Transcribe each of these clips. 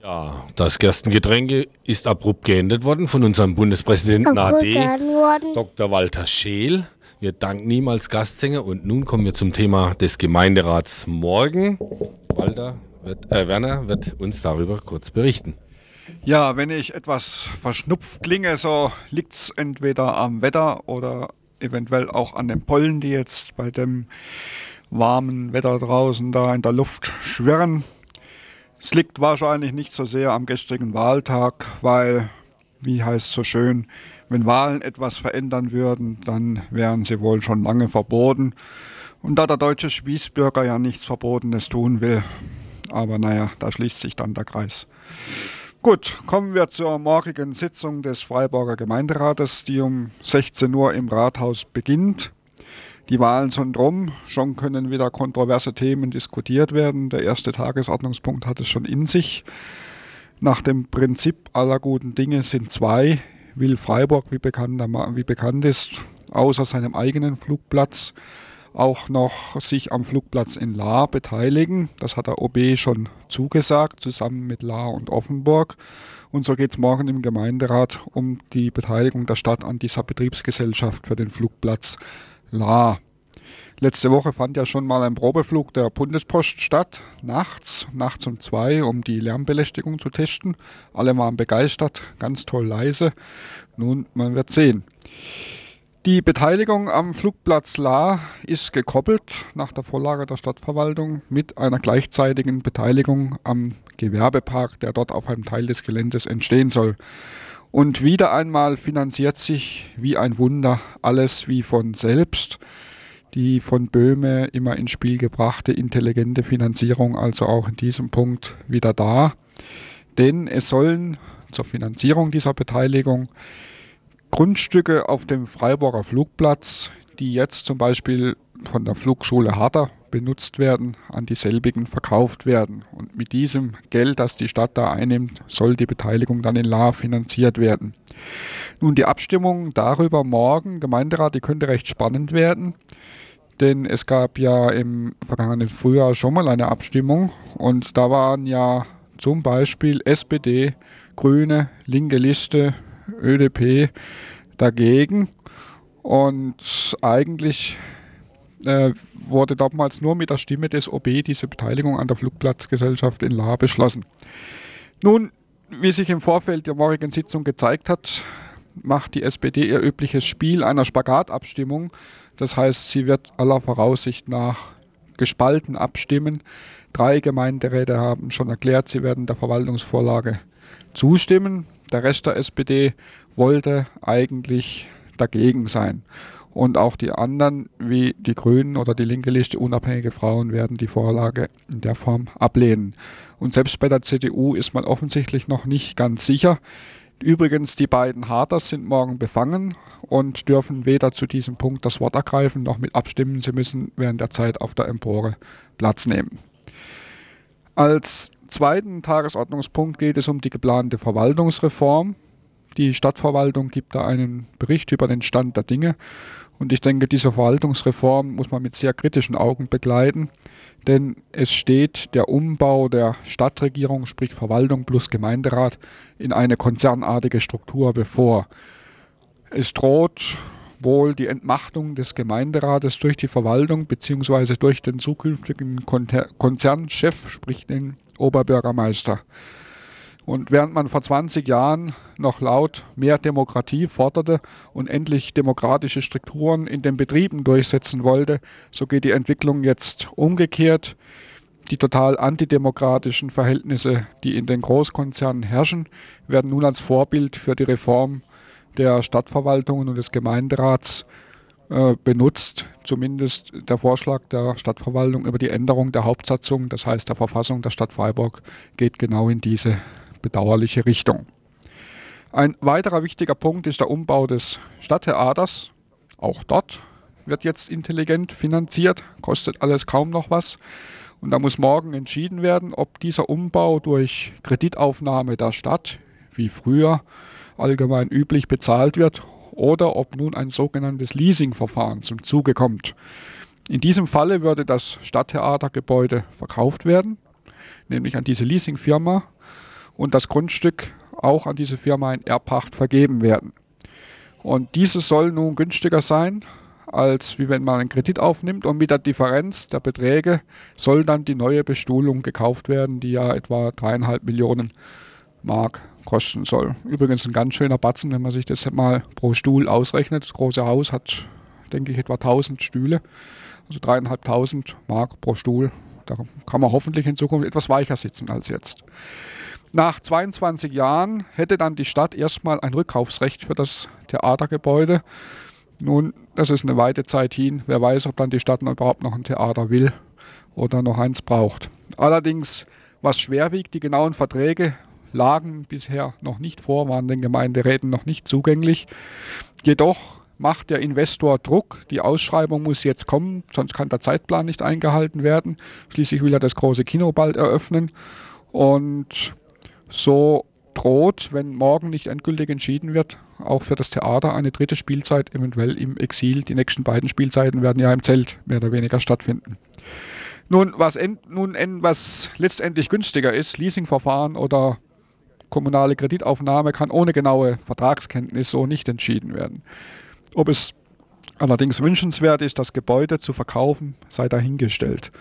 Ja, das Gerstengetränke ist abrupt geändert worden von unserem Bundespräsidenten AD, Dr. Walter Scheel. Wir danken ihm als Gastsänger und nun kommen wir zum Thema des Gemeinderats morgen. Werner wird uns darüber kurz berichten. Ja, wenn ich etwas verschnupft klinge, so liegt es entweder am Wetter oder eventuell auch an den Pollen, die jetzt bei dem warmen Wetter draußen da in der Luft schwirren. Es liegt wahrscheinlich nicht so sehr am gestrigen Wahltag, weil, wie heißt es so schön, wenn Wahlen etwas verändern würden, dann wären sie wohl schon lange verboten. Und da der deutsche Spießbürger ja nichts Verbotenes tun will, aber naja, da schließt sich dann der Kreis. Gut, kommen wir zur morgigen Sitzung des Freiburger Gemeinderates, die um 16 Uhr im Rathaus beginnt. Die Wahlen sind rum, schon können wieder kontroverse Themen diskutiert werden. Der erste Tagesordnungspunkt hat es schon in sich. Nach dem Prinzip aller guten Dinge sind zwei, will Freiburg, wie bekannt ist, außer seinem eigenen Flugplatz auch noch sich am Flugplatz in Lahr beteiligen. Das hat der OB schon zugesagt, zusammen mit Lahr und Offenburg. Und so geht es morgen im Gemeinderat um die Beteiligung der Stadt an dieser Betriebsgesellschaft für den Flugplatz Lahr. Letzte Woche fand ja schon mal ein Probeflug der Bundespost statt, nachts um 2, um die Lärmbelästigung zu testen. Alle waren begeistert, ganz toll leise. Nun, man wird sehen. Die Beteiligung am Flugplatz Lahr ist gekoppelt nach der Vorlage der Stadtverwaltung mit einer gleichzeitigen Beteiligung am Gewerbepark, der dort auf einem Teil des Geländes entstehen soll. Und wieder einmal finanziert sich wie ein Wunder alles wie von selbst. Die von Böhme immer ins Spiel gebrachte intelligente Finanzierung also auch in diesem Punkt wieder da. Denn es sollen zur Finanzierung dieser Beteiligung Grundstücke auf dem Freiburger Flugplatz, die jetzt zum Beispiel von der Flugschule Harter benutzt werden, an dieselbigen verkauft werden. Und mit diesem Geld, das die Stadt da einnimmt, soll die Beteiligung dann in Lahr finanziert werden. Nun, die Abstimmung darüber morgen, Gemeinderat, die könnte recht spannend werden. Denn es gab ja im vergangenen Frühjahr schon mal eine Abstimmung und da waren ja zum Beispiel SPD, Grüne, linke Liste, ÖDP dagegen. Und eigentlich wurde damals nur mit der Stimme des OB diese Beteiligung an der Flugplatzgesellschaft in Lahr beschlossen. Nun, wie sich im Vorfeld der morgigen Sitzung gezeigt hat, macht die SPD ihr übliches Spiel einer Spagatabstimmung. Das heißt, sie wird aller Voraussicht nach gespalten abstimmen. 3 Gemeinderäte haben schon erklärt, sie werden der Verwaltungsvorlage zustimmen. Der Rest der SPD wollte eigentlich dagegen sein. Und auch die anderen, wie die Grünen oder die linke Liste Unabhängige Frauen, werden die Vorlage in der Form ablehnen. Und selbst bei der CDU ist man offensichtlich noch nicht ganz sicher. Übrigens, die beiden Harters sind morgen befangen und dürfen weder zu diesem Punkt das Wort ergreifen, noch mit abstimmen. Sie müssen während der Zeit auf der Empore Platz nehmen. Als zweiten Tagesordnungspunkt geht es um die geplante Verwaltungsreform. Die Stadtverwaltung gibt da einen Bericht über den Stand der Dinge. Und ich denke, diese Verwaltungsreform muss man mit sehr kritischen Augen begleiten, denn es steht der Umbau der Stadtregierung, sprich Verwaltung plus Gemeinderat, in eine konzernartige Struktur bevor. Es droht wohl die Entmachtung des Gemeinderates durch die Verwaltung bzw. durch den zukünftigen Konzernchef, sprich den Oberbürgermeister. Und während man vor 20 Jahren noch laut mehr Demokratie forderte und endlich demokratische Strukturen in den Betrieben durchsetzen wollte, so geht die Entwicklung jetzt umgekehrt. Die total antidemokratischen Verhältnisse, die in den Großkonzernen herrschen, werden nun als Vorbild für die Reform der Stadtverwaltungen und des Gemeinderats benutzt. Zumindest der Vorschlag der Stadtverwaltung über die Änderung der Hauptsatzung, das heißt der Verfassung der Stadt Freiburg, geht genau in diese bedauerliche Richtung. Ein weiterer wichtiger Punkt ist der Umbau des Stadttheaters. Auch dort wird jetzt intelligent finanziert, kostet alles kaum noch was. Und da muss morgen entschieden werden, ob dieser Umbau durch Kreditaufnahme der Stadt, wie früher allgemein üblich, bezahlt wird oder ob nun ein sogenanntes Leasingverfahren zum Zuge kommt. In diesem Falle würde das Stadttheatergebäude verkauft werden, nämlich an diese Leasingfirma. und das Grundstück auch an diese Firma in Erbpacht vergeben werden. Und dieses soll nun günstiger sein, als wie wenn man einen Kredit aufnimmt, und mit der Differenz der Beträge soll dann die neue Bestuhlung gekauft werden, die ja etwa 3,5 Millionen Mark kosten soll. Übrigens ein ganz schöner Batzen, wenn man sich das mal pro Stuhl ausrechnet. Das große Haus hat, denke ich, etwa 1000 Stühle, also 3.500 Mark pro Stuhl. Da kann man hoffentlich in Zukunft etwas weicher sitzen als jetzt. Nach 22 Jahren hätte dann die Stadt erstmal ein Rückkaufsrecht für das Theatergebäude. Nun, das ist eine weite Zeit hin. Wer weiß, ob dann die Stadt überhaupt noch ein Theater will oder noch eins braucht. Allerdings, was schwer wiegt, die genauen Verträge lagen bisher noch nicht vor, waren den Gemeinderäten noch nicht zugänglich. Jedoch macht der Investor Druck. Die Ausschreibung muss jetzt kommen, sonst kann der Zeitplan nicht eingehalten werden. Schließlich will er das große Kino bald eröffnen. Und so droht, wenn morgen nicht endgültig entschieden wird, auch für das Theater eine dritte Spielzeit, eventuell im Exil. Die nächsten beiden Spielzeiten werden ja im Zelt mehr oder weniger stattfinden. Nun, was letztendlich günstiger ist, Leasingverfahren oder kommunale Kreditaufnahme, kann ohne genaue Vertragskenntnis so nicht entschieden werden. Ob es allerdings wünschenswert ist, das Gebäude zu verkaufen, sei dahingestellt.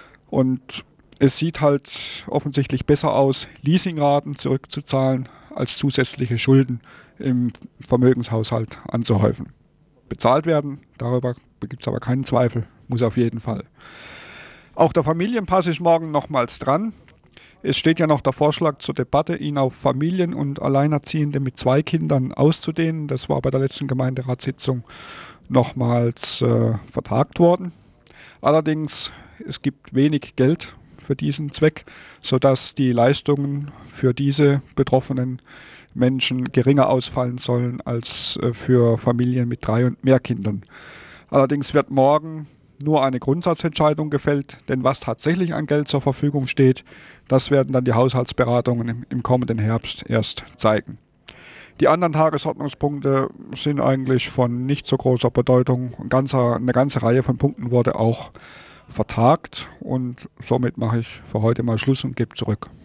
Und es sieht halt offensichtlich besser aus, Leasingraten zurückzuzahlen, als zusätzliche Schulden im Vermögenshaushalt anzuhäufen. Bezahlt werden, darüber gibt es aber keinen Zweifel, muss auf jeden Fall. Auch der Familienpass ist morgen nochmals dran. Es steht ja noch der Vorschlag zur Debatte, ihn auf Familien und Alleinerziehende mit 2 Kindern auszudehnen. Das war bei der letzten Gemeinderatssitzung nochmals vertagt worden. Allerdings, es gibt wenig Geld für diesen Zweck, sodass die Leistungen für diese betroffenen Menschen geringer ausfallen sollen als für Familien mit 3 und mehr Kindern. Allerdings wird morgen nur eine Grundsatzentscheidung gefällt, denn was tatsächlich an Geld zur Verfügung steht, das werden dann die Haushaltsberatungen im kommenden Herbst erst zeigen. Die anderen Tagesordnungspunkte sind eigentlich von nicht so großer Bedeutung. Eine ganze Reihe von Punkten wurde auch vertagt und somit mache ich für heute mal Schluss und gebe zurück.